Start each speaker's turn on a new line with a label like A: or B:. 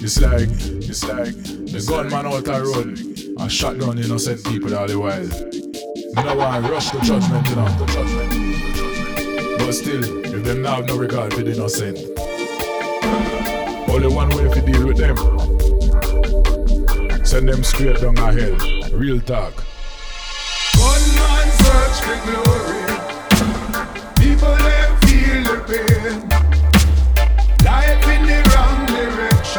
A: It's like the gunman out the road and shot down innocent people all the while. Me no want to rush to judgment, you know, to judgment. But still, if them now have no regard for the innocent, only one way to deal with them. Send them straight down a hell. Real talk.
B: Gunman search for